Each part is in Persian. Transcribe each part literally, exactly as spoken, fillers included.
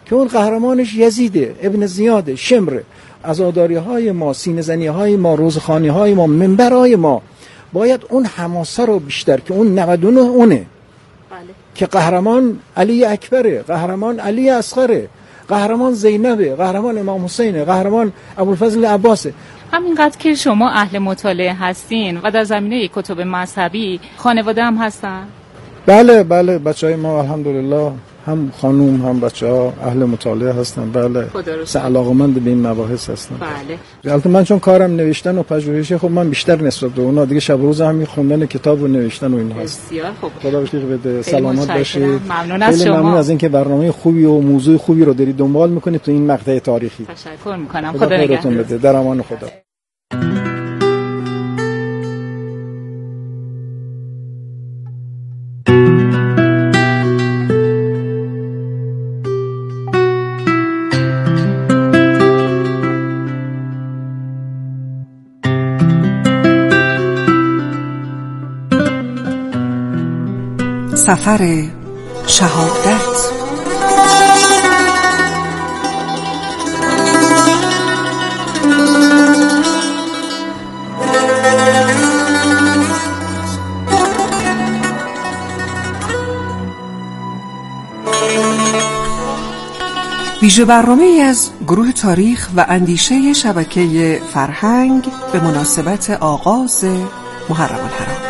که اون قهرمانش یزیده، ابن زیاده، شمره. عزاداری‌های ما، سینه‌زنی‌های ما، روزخوانی‌های ما، منبرهای ما باید اون حماسه رو بیشتر که اون نود و نه اونه. بله. که قهرمان علی اکبره، قهرمان علی اصغره، قهرمان زینبه، قهرمان امام حسینه، قهرمان ابوالفضل عباسه. همینقدر که شما اهل مطالعه هستین و در زمینه کتب مذهبی خانواده هم هستن؟ بله بله، بچهای ما الحمدلله هم خانوم هم بچه‌ها اهل مطالعه هستن. بله، علاقه‌مند به این مباحث هستن. بله. البته من چون کارم نوشتن و پژوهشه، خب من بیشتر نسبت به اونا دیگه شب و روز همین خوندن کتاب و نوشتن و این هست. بسیار خوب. خدا بخیر بده. سلامت باشید. ممنون از شما. ممنون از اینکه برنامه خوبی و موضوع خوبی رو دارید دنبال میکنید تو این مقطع تاریخی. تشکر میکنم. خدا نگهدار. بده. در امان خدا. سفر شهادت. ویژه برنامه ای از گروه تاریخ و اندیشه شبکه فرهنگ به مناسبت آغاز محرم الحرام.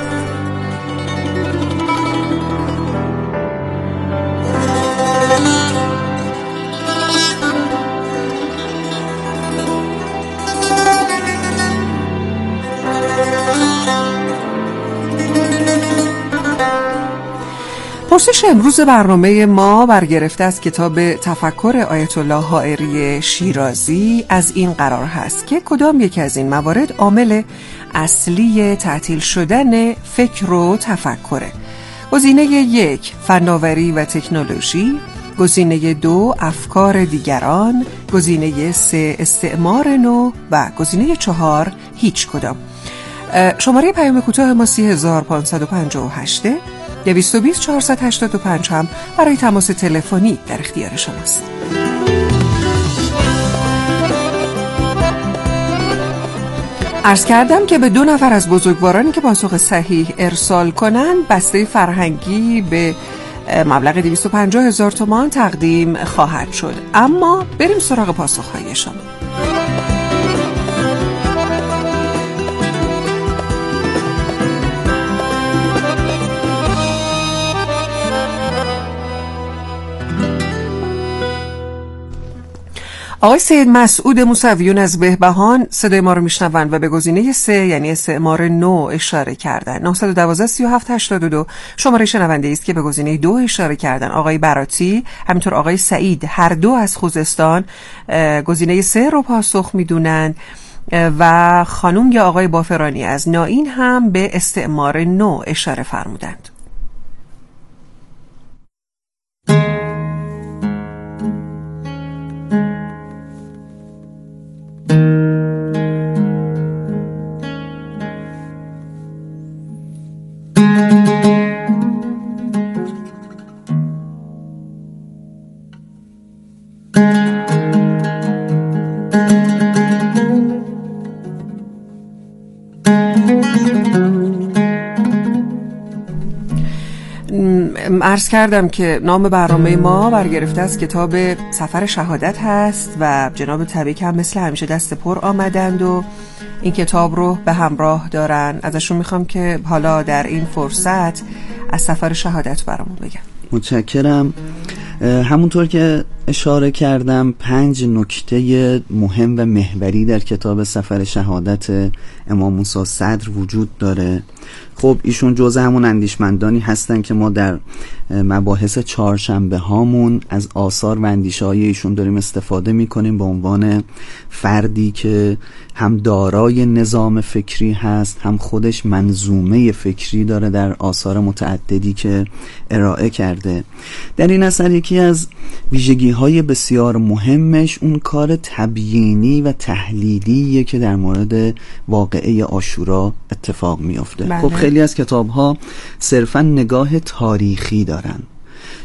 پرسش امروز برنامه ما برگرفته از کتاب تفکر آیت الله حائری شیرازی از این قرار هست که کدام یک از این موارد عامل اصلی تعطیل شدن فکر و تفکره؟ گزینه یک فناوری و تکنولوژی، گزینه دو افکار دیگران، گزینه سه استعمار نو و گزینه چهار هیچ کدام. شماره پیام کوتاه ما سی هزار پانصد و پنجاه و هشت دویست و بیست چهارصد و هشتاد و پنج هم برای تماس تلفنی در اختیار شماست. عرض کردم که به دو نفر از بزرگوارانی که پاسخ صحیح ارسال کنند بسته فرهنگی به مبلغ دویست و پنجاه هزار تومان تقدیم خواهد شد. اما بریم سراغ پاسخهای شما. آقای سید مسعود موسویون از بهبهان صدای ما رو میشنون و به گزینه سه یعنی استعمار نو اشاره کردن. نه یک دو سی و هفت هشتاد و دو شماره شنونده است که به گزینه دو اشاره کردن. آقای براتی همینطور آقای سعید هر دو از خوزستان گزینه سه رو پاسخ میدونن و خانم یا آقای بافرانی از نائین هم به استعمار نو اشاره فرمودند. عرض کردم که نام برنامه ما برگرفته از کتاب سفر شهادت هست و جناب طبیک هم مثل همیشه دست پر آمدند و این کتاب رو به همراه دارن. ازشون میخوام که حالا در این فرصت از سفر شهادت برامون بگم. متشکرم. همونطور که اشاره کردم پنج نکته مهم و محوری در کتاب سفر شهادت امام موسی صدر وجود داره. خب ایشون جزء همون اندیشمندانی هستن که ما در مباحث چهارشنبه هامون از آثار و اندیشه های ایشون داریم استفاده میکنیم به عنوان فردی که هم دارای نظام فکری هست، هم خودش منظومه فکری داره در آثار متعددی که ارائه کرده. در این اثر یکی از ویژگی های بسیار مهمش اون کار تبیینی و تحلیلیه که در مورد واقعه عاشورا اتفاق میفته. خب خیلی از کتاب ها صرفا نگاه تاریخی دارن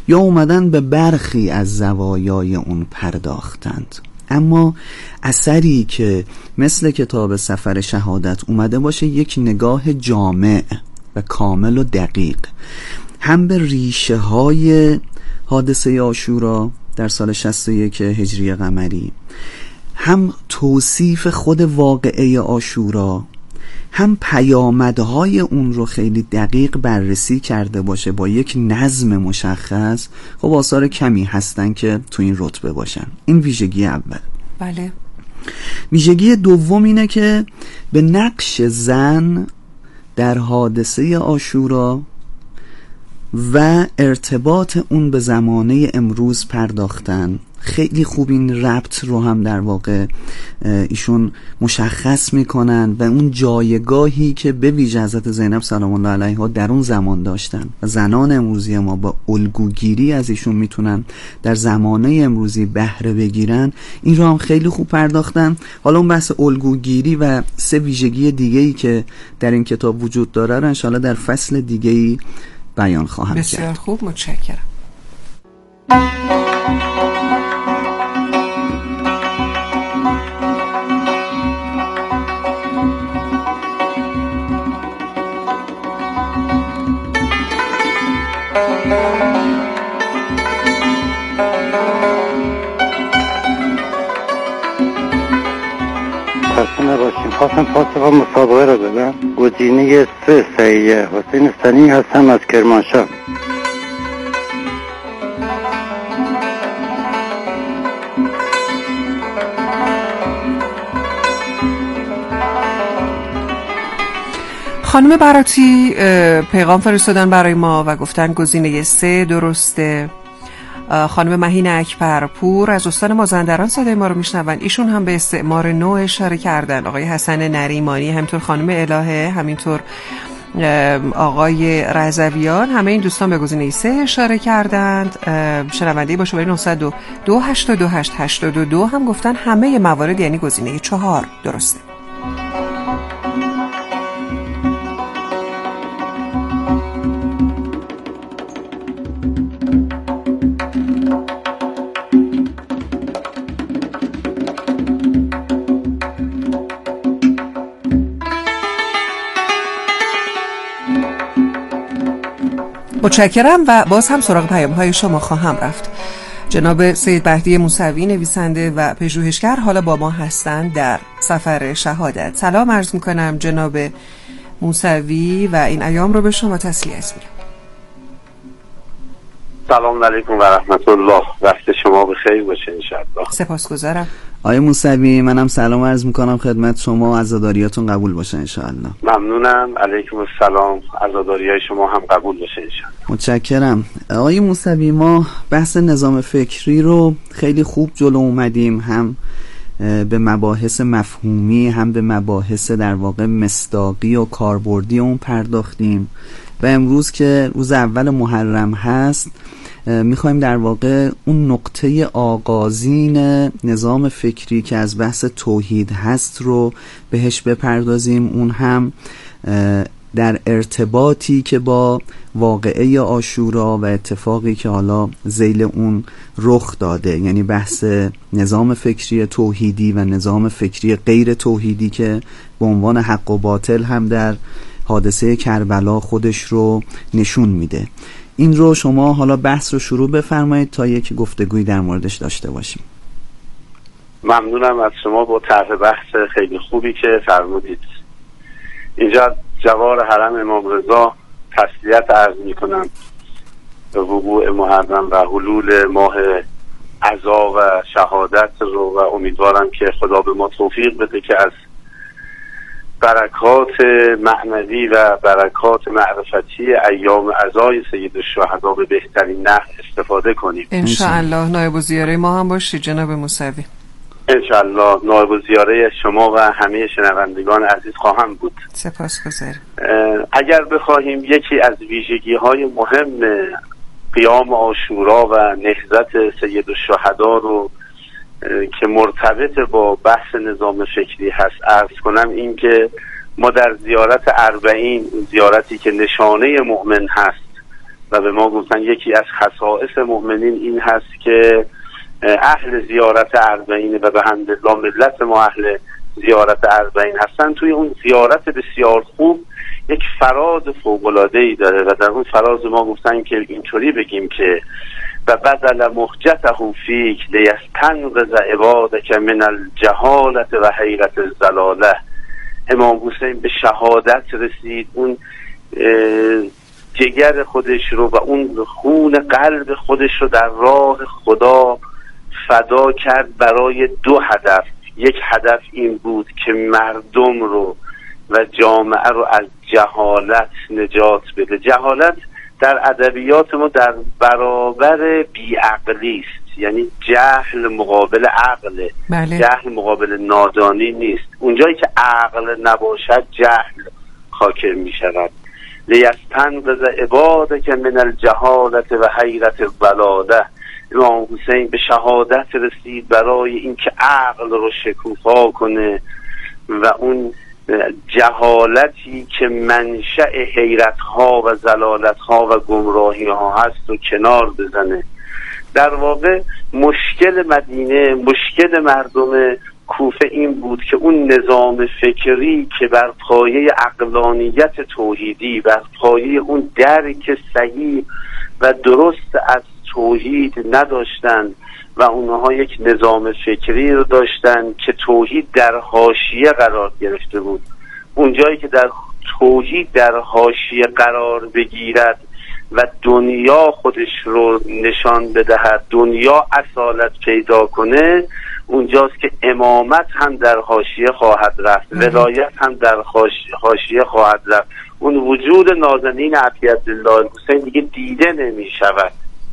یا اومدن به برخی از زوایای اون پرداختند. اما اثری که مثل کتاب سفر شهادت اومده باشه یک نگاه جامع و کامل و دقیق هم به ریشه های حادثه عاشورا در سال شصت و یک هجری قمری، هم توصیف خود واقعه عاشورا، هم پیامدهای اون رو خیلی دقیق بررسی کرده باشه با یک نظم مشخص، خب آثار کمی هستن که تو این رتبه باشن. این ویژگی اول. بله. ویژگی دوم اینه که به نقش زن در حادثه عاشورا و ارتباط اون به زمانه امروز پرداختن. خیلی خوب این ربط رو هم در واقع ایشون مشخص میکنن و اون جایگاهی که به ویژه حضرت زینب سلام الله علیها در اون زمان داشتن و زنان امروزی ما با الگوگیری از ایشون میتونن در زمانه امروزی بهره بگیرن، این رو هم خیلی خوب پرداختن. حالا اون بحث الگوگیری و سه ویژگی دیگه‌ای که در این کتاب وجود داره رو انشالله در فصل دیگه‌ای بیان خواهم کرد. بسیار خوب، متشکرم. خسته نباشیم. خواستم پاسخ مسابقه رو بدم. گزینه سه صحیحه. حسین سنی هستم از کرمانشاه. خانم براتی پیغام فرستادن برای ما و گفتن گزینه سه درسته. خانم مهین اکبرپور از استان مازندران صدای ما رو میشنون، ایشون هم به استعمار نو اشاره کردن. آقای حسن نریمانی، همینطور خانم الهه، همینطور آقای رضویان، همه این دوستان به گزینه سه اشاره کردند. شنونده با شماره نه دو دو هشت دو هشت هشت دو دو هم گفتن همه موارد یعنی گزینه چهار درسته. متشکرم و باز هم سراغ پیام های شما خواهم رفت. جناب سید مهدی موسوی نویسنده و پژوهشگر حالا با ما هستند در سفر شهادت. سلام عرض میکنم جناب موسوی و این ایام رو به شما تسلیت میگم. سلام علیکم و رحمت الله. وقت شما بخیر باشه انشاءالله. سپاسگزارم. آقای موسوی منم سلام عرض میکنم خدمت شما، عزاداریاتون قبول باشه انشاءالله. ممنونم. علیکم السلام. عزاداریای شما هم قبول باشه انشاءالله. متشکرم. آقای موسوی ما بحث نظام فکری رو خیلی خوب جلو اومدیم، هم به مباحث مفهومی هم به مباحث در واقع مصداقی و کاربردی اون پرداختیم و امروز که روز اول محرم هست میخوایم در واقع اون نقطه آغازین نظام فکری که از بحث توحید هست رو بهش بپردازیم، اون هم در ارتباطی که با واقعه عاشورا و اتفاقی که حالا ذیل اون رخ داده، یعنی بحث نظام فکری توحیدی و نظام فکری غیر توحیدی که به عنوان حق و باطل هم در حادثه کربلا خودش رو نشون میده. این رو شما حالا بحث رو شروع بفرمایید تا یک گفتگوی در موردش داشته باشیم. ممنونم از شما با طرح بحث خیلی خوبی که فرمودید. اینجا جوار حرم امام رضا تسلیت عرض میکنم به وقوع محرم و حلول ماه عزا و شهادت رو و امیدوارم که خدا به ما توفیق بده که از برکات معنوی و برکات معرفتی ایام عزای سید الشهدا به بهترین نحو استفاده کنیم انشاءالله. نایب الزیاره ما هم باشید جناب موسوی. انشاءالله نایب الزیاره شما و همه شنوندگان عزیز خواهم بود. سپاسگزارم. اگر بخواهیم یکی از ویژگی های مهم قیام عاشورا و نهضت سید الشهدا رو که مرتبط با بحث نظام فکری هست عرض کنم، این که ما در زیارت اربعین، زیارتی که نشانه مؤمن هست و به ما گفتن یکی از خصائص مؤمنین این هست که اهل زیارت اربعین و به حمدالله ملت ما اهل زیارت اربعین هستن. توی اون زیارت بسیار خوب یک فراز فوق‌العاده‌ای داره و در اون فراز ما گفتن که اینطوری بگیم که و بدل مخجته فیک لیستنقذ عبادک من الجهالت و حیرت الضلاله. امام حسین به شهادت رسید، اون جگر خودش رو و اون خون قلب خودش رو در راه خدا فدا کرد برای دو هدف. یک هدف این بود که مردم رو و جامعه رو از جهالت نجات بده. جهالت در ادبیات ما در برابر بیعقلی است، یعنی جهل مقابل عقل، بله. جهل مقابل نادانی نیست. اونجایی که عقل نباشد جهل حاکم می شود. لیستنقذ عبادک من الجهالت و حیرت الضلاله. امام حسین به شهادت رسید برای اینکه عقل رو شکوفا کنه و اون جهالتی که منشأ حیرت ها و ضلالت ها و گمراهی ها هست و کنار بزنه. در واقع مشکل مدینه، مشکل مردم کوفه این بود که اون نظام فکری که بر پایه عقلانیت توحیدی، بر پایه اون درک صحیح و درست از توحید نداشتن و اونها یک نظام فکری رو داشتن که توحید در حاشیه قرار گرفته بود. اونجایی که در توحید در حاشیه قرار بگیرد و دنیا خودش رو نشان بدهد، دنیا اصالت پیدا کنه، اونجاست که امامت هم در حاشیه خواهد رفت، ولایت هم در حاشیه خواهد رفت. اون وجود نازنین عطیةالله الحسین دیگه دیده نمی شود.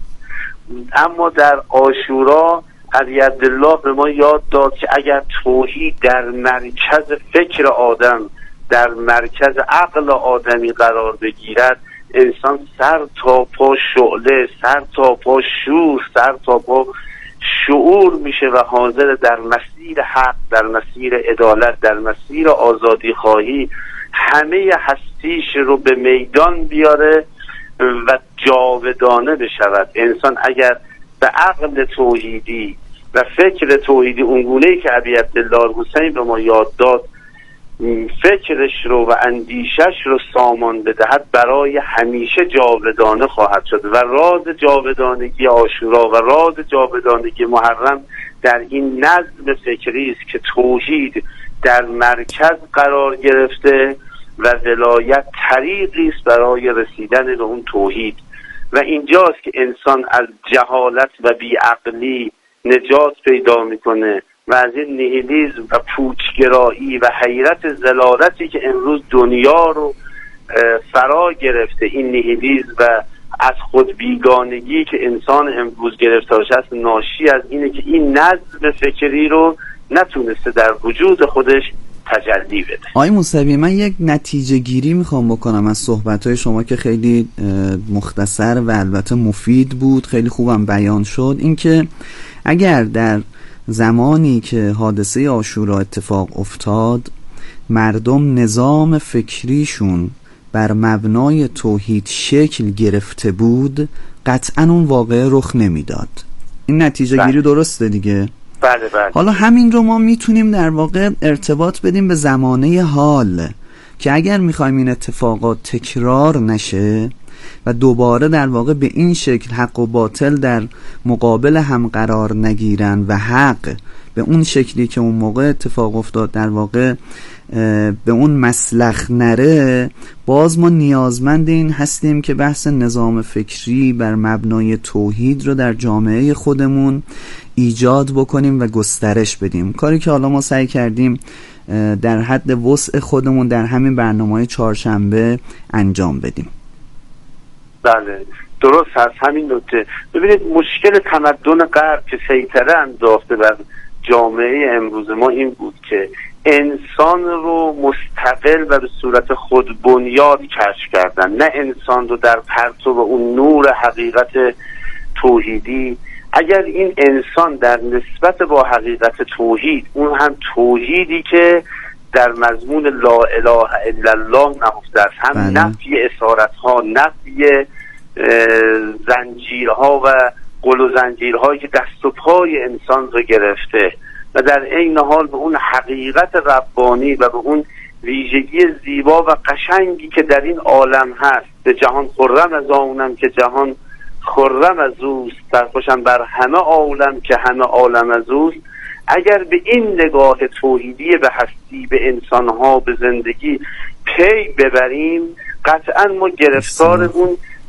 اما در عاشورا عطیةالله به ما یاد داد که اگر توحید در مرکز فکر آدم، در مرکز عقل آدمی قرار بگیرد، انسان سر تا پا شعله، سر تا پا شور، سر تا پا شعور میشه و حاضر در مسیر حق، در مسیر عدالت، در مسیر آزادی خواهی همه هستیش رو به میدان بیاره و جاودانه بشود. انسان اگر به عقل توحیدی و فکر توحیدی اونگونه‌ای که عطیةالله الحسین به ما یاد داد فکرش رو و اندیشش رو سامان بدهد، برای همیشه جاودانه خواهد شد. و راز جاودانگی عاشورا و راز جاودانگی محرم در این نظم فکری است که توحید در مرکز قرار گرفته و ولایت طریقی است برای رسیدن به اون توحید. و اینجاست که انسان از جهالت و بیعقلی نجات پیدا میکنه و از این نیهیلیسم و پوچگرایی و حیرت ضلالتی که امروز دنیا رو فرا گرفته، این نیهیلیسم و از خود بیگانگی که انسان امروز گرفتارش است، ناشی از اینه که این نظم فکری رو نتونسته در وجود خودش تجلی بده. آقای موسوی، من یک نتیجه گیری میخوام بکنم از صحبتهای شما که خیلی مختصر و البته مفید بود، خیلی خوبم بیان شد. اینکه اگر در زمانی که حادثه عاشورا اتفاق افتاد مردم نظام فکریشون بر مبنای توحید شکل گرفته بود، قطعا اون واقعه رخ نمیداد. این نتیجه گیری درسته دیگه؟ بله بله. حالا همین رو ما میتونیم در واقع ارتباط بدیم به زمانه حال، که اگر میخوایم این اتفاقات تکرار نشه و دوباره در واقع به این شکل حق و باطل در مقابل هم قرار نگیرن و حق به اون شکلی که اون موقع اتفاق افتاد در واقع به اون مسلخ نره، باز ما نیازمند این هستیم که بحث نظام فکری بر مبنای توحید رو در جامعه خودمون ایجاد بکنیم و گسترش بدیم. کاری که حالا ما سعی کردیم در حد وسع خودمون در همین برنامه‌های چهارشنبه انجام بدیم. بله درست هست همین نکته. ببینید مشکل تمدن غرب که سیطره انداخته بر جامعه امروز ما این بود که انسان رو مستقل و به صورت خود بنیاد کشف کردن، نه انسان رو در پرتو اون نور حقیقت توحیدی. اگر این انسان در نسبت با حقیقت توحید، اون هم توحیدی که در مضمون لا اله الا الله نهفته است، هم بله. نفی اسارت ها، نفی زنجیرها و قل و زنجیرهایی که دست و پای انسان رو گرفته و در عین حال به اون حقیقت ربانی و به اون ویژگی زیبا و قشنگی که در این عالم هست، به جهان خرم از آنم که جهان خرم از اوست، سرخوشم بر همه عالم که همه عالم از اوست. اگر به این نگاه توحیدی به هستی، به انسانها، به زندگی پی ببریم، قطعا ما گرفتار اون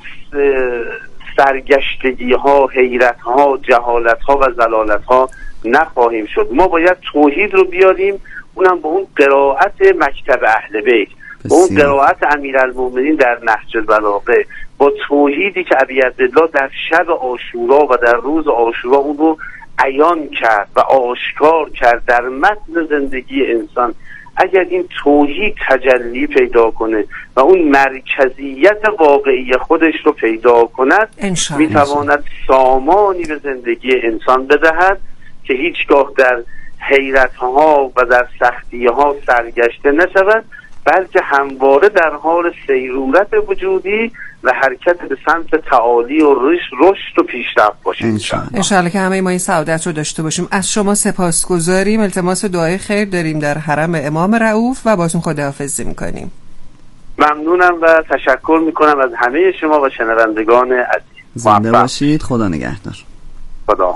سرگشتگی ها، حیرت ها، جهالت ها و زلالت ها نخواهیم شد. ما باید توحید رو بیاریم، اونم به اون قرائت مکتب اهل بیت، به اون قرائت امیرالمومنین در نهج البلاغه، با توحیدی که ابی عبدالله در شب عاشورا و در روز عاشورا اون رو عیان کرد و آشکار کرد در متن زندگی انسان. اگر این توحید تجلی پیدا کنه و اون مرکزیت واقعی خودش رو پیدا کند، میتواند سامانی به زندگی انسان بدهد که هیچگاه در حیرتها و در سختیها سرگشته نشود، بلکه همواره در حال سیرورت وجودی و حرکت به سمت تعالی و رشد و پیشرفت باشیم. انشاءالله که همه ما این سعادت رو داشته باشیم. از شما سپاسگزاریم. التماس دعای خیر داریم در حرم امام رؤوف و باتون خداحافظی میکنیم. ممنونم و تشکر میکنم از همه شما و شنوندگان عزیز. زنده باشید. خدا نگهدار. خدا.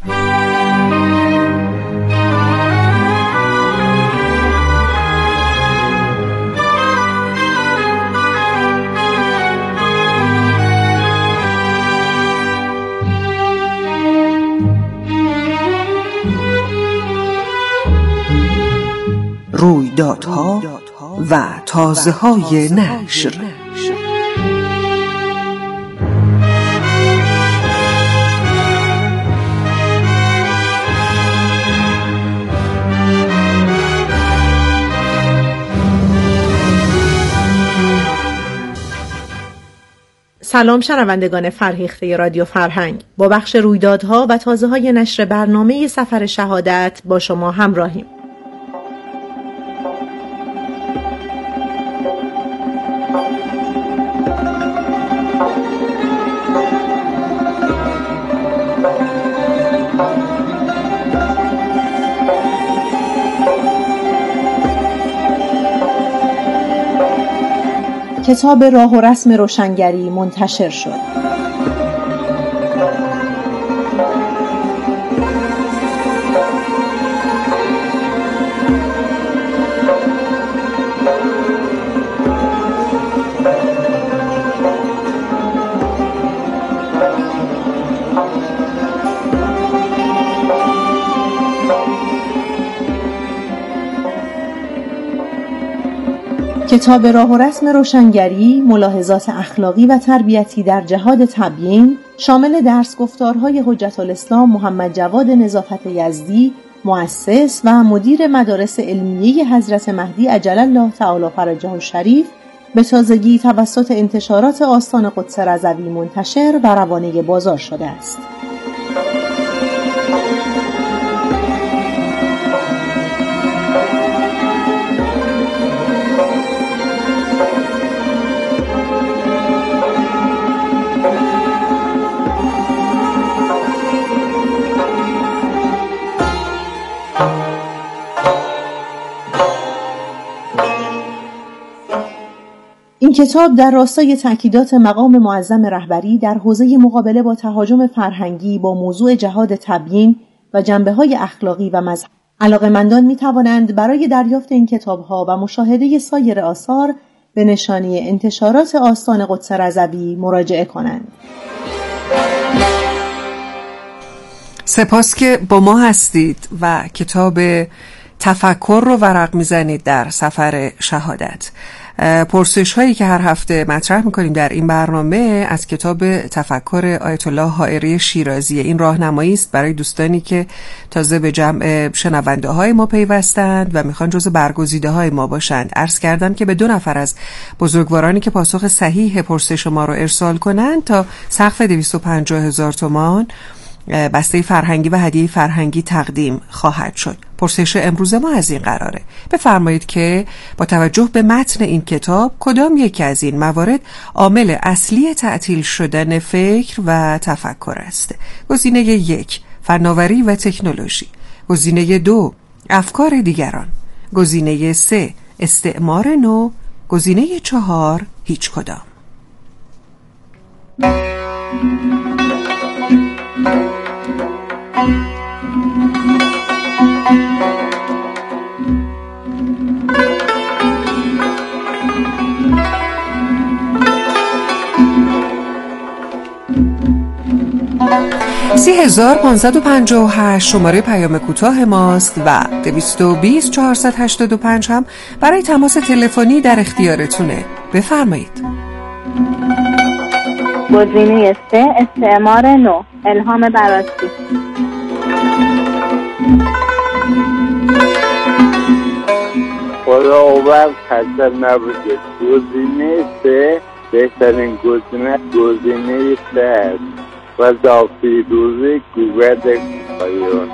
رویدادها و تازه‌های نشر. سلام شنوندگان فرهیخته رادیو فرهنگ، با بخش رویدادها و تازه‌های نشر برنامه سفر شهادت با شما همراهیم. کتاب راه و رسم روشنگری منتشر شد. کتاب راه و رسم روشنگری، ملاحظات اخلاقی و تربیتی در جهاد تبیین، شامل درس گفتارهای حجت الاسلام محمد جواد نظافت یزدی، مؤسس و مدیر مدارس علمیه حضرت مهدی عجل الله تعالی فرجه الشریف، به تازگی توسط انتشارات آستان قدس رضوی منتشر و روانه بازار شده است. این کتاب در راستای تأکیدات مقام معظم رهبری در حوزه مقابله با تهاجم فرهنگی با موضوع جهاد تبیین و جنبه‌های اخلاقی و مذهبی، علاقه‌مندان می‌توانند برای دریافت این کتاب‌ها و مشاهده سایر آثار به نشانی انتشارات آستان قدس رضوی مراجعه کنند. سپاس که با ما هستید و کتاب تفکر رو ورق میزنید در سفر شهادت. پرسش هایی که هر هفته مطرح میکنیم در این برنامه از کتاب تفکر آیت الله حائری شیرازی. این راهنمایی است برای دوستانی که تازه به جمع شنونده های ما پیوستند و میخوان جزو برگزیده های ما باشند. عرض کردم که به دو نفر از بزرگوارانی که پاسخ صحیح پرسش ما رو ارسال کنند تا سقف دویست و پنجاه هزار تومان بسته فرهنگی و هدیه فرهنگی تقدیم خواهد شد. پرسش امروز ما از این قراره. بفرمایید که با توجه به متن این کتاب کدام یکی از این موارد عامل اصلی تعطیل شدن فکر و تفکر است؟ گزینه یک فناوری و تکنولوژی، گزینه دو افکار دیگران، گزینه سه استعمار نو، گزینه چهار هیچ کدام. سی هزار پانصد و پنجاه و هشت شماره پیام کوتاه ماست و دویست و بیست چهارصد و هشتاد و پنج هم برای تماس تلفنی در اختیارتونه. بفرمایید. گزینه سه استعمار نو، الهام براسی. خداوند خسته نباشه. گزینه سه بهترین گزینه گزینه سه است و زافی روزی گوبرد پایان.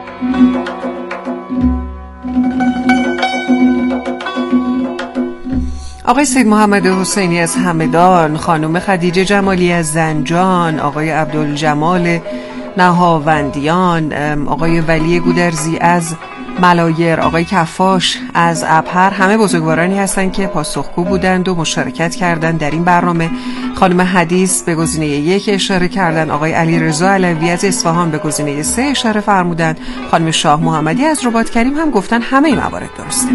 آقای سید محمد حسینی از همدان، خانم خدیجه جمالی از زنجان، آقای عبدالجمال نهاوندیان، آقای ولی گودرزی از ملایر، آقای کفاش از ابهر، همه بزرگوارانی هستند که پاسخگو بودند و مشارکت کردند در این برنامه. خانم حدیث به گزینه یک اشاره کردند، آقای علیرضا علوی از اصفهان به گزینه سه اشاره فرمودند، خانم شاه محمدی از رباط کریم هم گفتن همه این موارد درسته.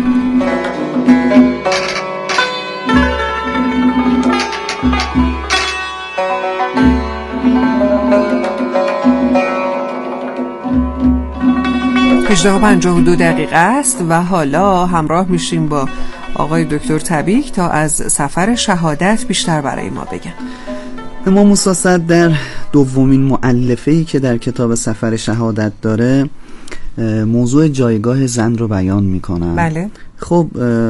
هجده و پنجاه و دو دقیقه است و حالا همراه میشیم با آقای دکتر تبیک تا از سفر شهادت بیشتر برای ما بگن. امام موسی صدر در دومین مؤلفه‌ای که در کتاب سفر شهادت داره موضوع جایگاه زن رو بیان میکنن. بله. خب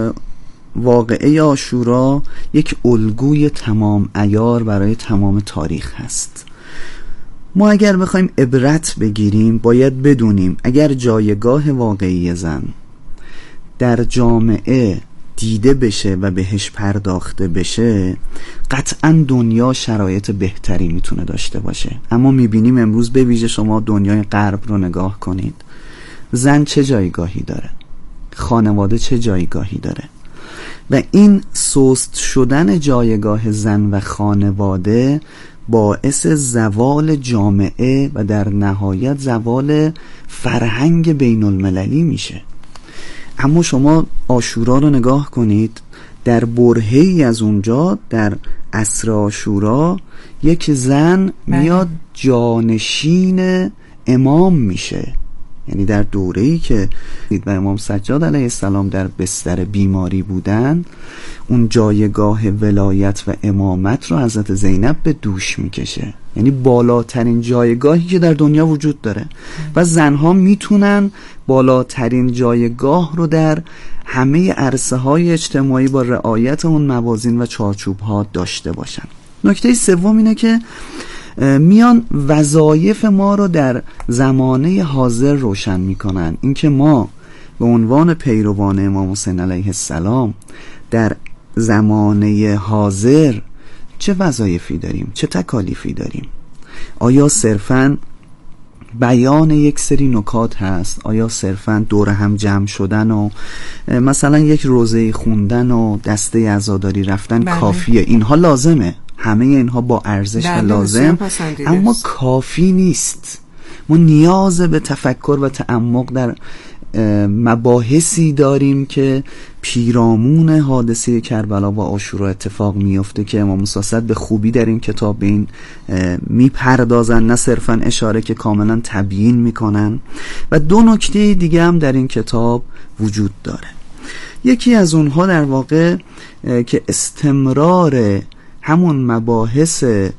واقعه عاشورا یک الگوی تمام عیار برای تمام تاریخ هست. ما اگر بخوایم عبرت بگیریم باید بدونیم اگر جایگاه واقعی زن در جامعه دیده بشه و بهش پرداخته بشه قطعا دنیا شرایط بهتری میتونه داشته باشه. اما میبینیم امروز به ویژه شما دنیای غرب رو نگاه کنید، زن چه جایگاهی داره، خانواده چه جایگاهی داره و این سست شدن جایگاه زن و خانواده باعث زوال جامعه و در نهایت زوال فرهنگ بین المللی میشه. اما شما عاشورا رو نگاه کنید، در برهه‌ای از اونجا در عصر عاشورا یک زن میاد جانشین امام میشه. یعنی در دوره‌ای که و امام سجاد علیه السلام در بستر بیماری بودن، اون جایگاه ولایت و امامت رو حضرت زینب به دوش میکشه. یعنی بالاترین جایگاهی که در دنیا وجود داره و زنها میتونن بالاترین جایگاه رو در همه عرصه های اجتماعی با رعایت اون موازین و چارچوب ها داشته باشن. نکته سوم اینه که میان وظایف ما رو در زمانه حاضر روشن میکنن. اینکه ما به عنوان پیروان امام حسین علیه السلام در زمانه حاضر چه وظایفی داریم، چه تکالیفی داریم. آیا صرفاً بیان یک سری نکات هست؟ آیا صرفاً دور هم جمع شدن و مثلا یک روزه خوندن و دسته عزاداری رفتن بله. کافیه؟ اینها لازمه، همه اینها با ارزش و لازم، اما کافی نیست. ما نیاز به تفکر و تعمق در مباحثی داریم که پیرامون حادثه کربلا و عاشورا اتفاق میفته که امام موسی صدر به خوبی در این کتاب به این میپردازن، نه صرفا اشاره که کاملا تبیین میکنن. و دو نکته دیگه هم در این کتاب وجود داره. یکی از اونها در واقع که استمرار همون مباحث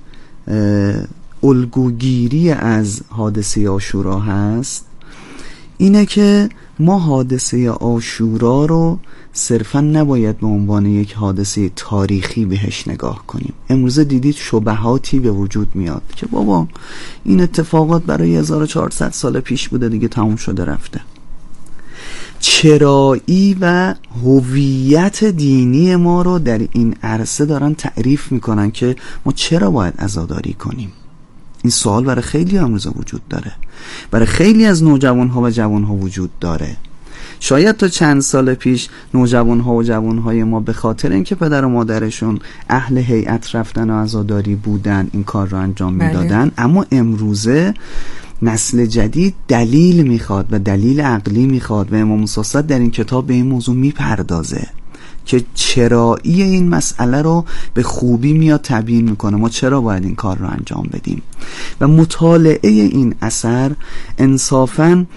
الگوگیری از حادثه عاشورا هست، اینه که ما حادثه عاشورا رو صرفا نباید به عنوان یک حادثه تاریخی بهش نگاه کنیم. امروز دیدید شبهاتی به وجود میاد که بابا این اتفاقات برای هزار و چهارصد سال پیش بوده دیگه، تموم شده رفته. چرایی و هویت دینی ما رو در این عرصه دارن تعریف میکنن که ما چرا باید عزاداری کنیم. این سوال برای خیلی امروزه وجود داره، برای خیلی از نوجوانها و جوانها وجود داره. شاید تا چند سال پیش نوجوانها و جوانهای ما به خاطر اینکه پدر و مادرشون اهل هیئت رفتن و عزاداری بودن این کار رو انجام میدادن، اما امروزه نسل جدید دلیل میخواد و دلیل عقلی میخواد و امام موسی صدر در این کتاب به این موضوع میپردازه که چرایی این مسئله رو به خوبی میاد تبیین میکنه، ما چرا باید این کار رو انجام بدیم. و مطالعه این اثر انصافاً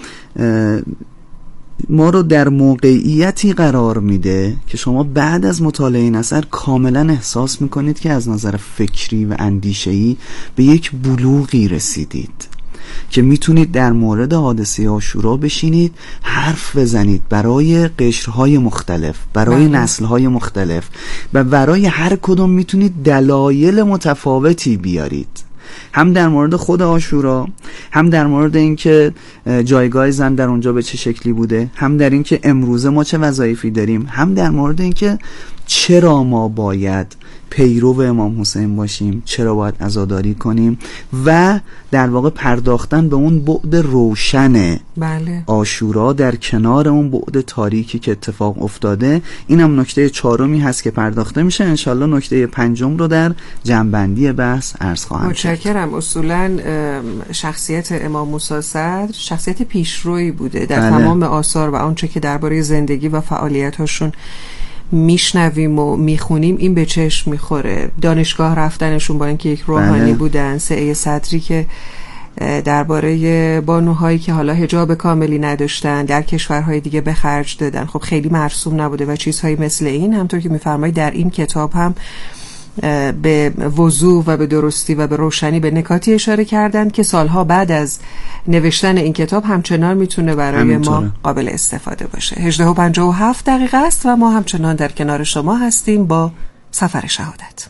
ما رو در موقعیتی قرار میده که شما بعد از مطالعه این اثر کاملا احساس میکنید که از نظر فکری و اندیشه‌ای به یک بلوغی رسیدید که میتونید در مورد حادثه عاشورا بشینید حرف بزنید برای قشرهای مختلف، برای نسلهای مختلف، و برای هر کدوم میتونید دلایل متفاوتی بیارید، هم در مورد خود عاشورا، هم در مورد اینکه جایگاه زن در اونجا به چه شکلی بوده، هم در اینکه امروزه ما چه وظایفی داریم، هم در مورد اینکه چرا ما باید پیرو امام حسین باشیم، چرا باید عزاداری کنیم، و در واقع پرداختن به اون بعد روشن بله. عاشورا در کنار اون بعد تاریکی که اتفاق افتاده. این هم نکته چهارمی هست که پرداخته میشه. انشالله نکته پنجم رو در جنبندی بحث عرض خواهم کرد. متشکرم. اصولا شخصیت امام موسی صدر شخصیت پیشرویی بوده در بله. تمام آثار و آنچه که درباره زندگی و فعالیتاشون میشنویم و میخونیم این به چشم میخوره. دانشگاه رفتنشون با اینکه یک روحانی بله. بودن، سعی صدری که درباره بانوهایی که حالا حجاب کاملی نداشتن در کشورهای دیگه به خرج دادن، خب خیلی مرسوم نبوده و چیزهایی مثل این. همطور که میفرمایید در این کتاب هم به وضوح و به درستی و به روشنی به نکاتی اشاره کردند که سالها بعد از نوشتن این کتاب همچنان میتونه برای همینطوره. ما قابل استفاده باشه. هجده و پنجاه و هفت دقیقه است و ما همچنان در کنار شما هستیم با سفر شهادت.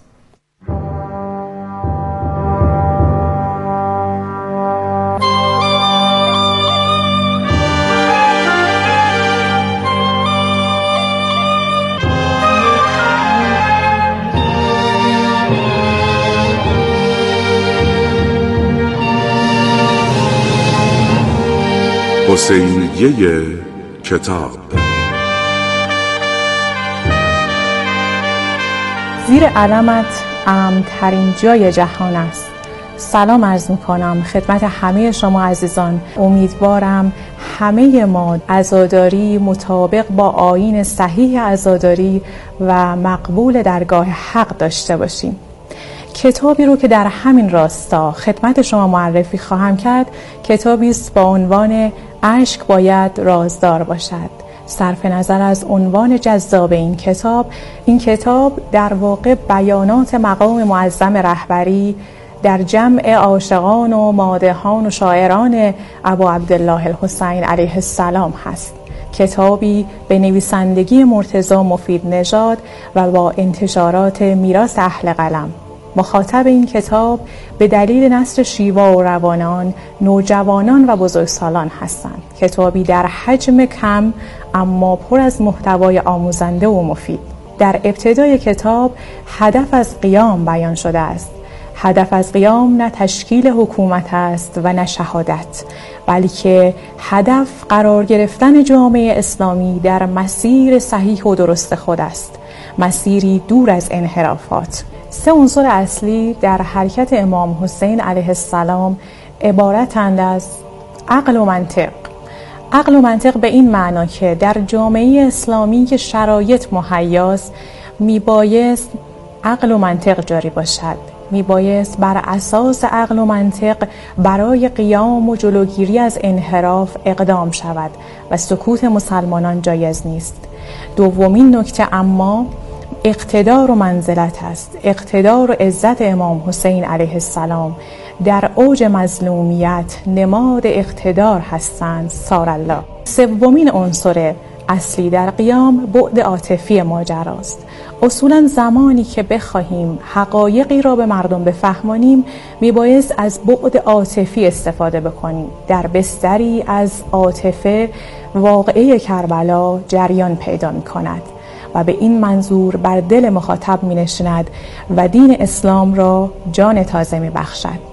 حسینیه کتاب. زیر علمت امن‌ترین جای جهان است. سلام عرض می‌کنم خدمت همه شما عزیزان. امیدوارم همه ما عزاداری مطابق با آیین صحیح عزاداری و مقبول درگاه حق داشته باشیم. کتابی رو که در همین راستا خدمت شما معرفی خواهم کرد، کتابی است با عنوان اشک باید رازدار باشد. صرف نظر از عنوان جذاب این کتاب، این کتاب در واقع بیانات مقام معظم رهبری در جمع عاشقان و مادحان و شاعران ابو عبدالله الحسین علیه السلام هست. کتابی به نویسندگی مرتضی مفید نژاد و با انتشارات میراث اهل قلم. مخاطب این کتاب به دلیل نثر شیوا و روانان، نوجوانان و بزرگسالان هستند. کتابی در حجم کم اما پر از محتوای آموزنده و مفید. در ابتدای کتاب هدف از قیام بیان شده است. هدف از قیام نه تشکیل حکومت است و نه شهادت، بلکه هدف قرار گرفتن جامعه اسلامی در مسیر صحیح و درست خود است، مسیری دور از انحرافات. سه عنصر اصلی در حرکت امام حسین علیه السلام عبارتند از عقل و منطق. عقل و منطق به این معنا که در جامعه اسلامی که شرایط مهیاست میبایست عقل و منطق جاری باشد، میبایست بر اساس عقل و منطق برای قیام و جلوگیری از انحراف اقدام شود و سکوت مسلمانان جایز نیست. دومین نکته اما اقتدار و منزلت است. اقتدار و عزت امام حسین علیه السلام در اوج مظلومیت نماد اقتدار هستند سار الله. سومین عنصر اصلی در قیام بعد عاطفی ماجراست. اصولا زمانی که بخواهیم حقایقی را به مردم بفهمانیم میبایست از بعد عاطفی استفاده بکنیم. در بستری از عاطفه واقعه کربلا جریان پیدا می کند و به این منظور بر دل مخاطب می نشیند و دین اسلام را جان تازه می بخشد.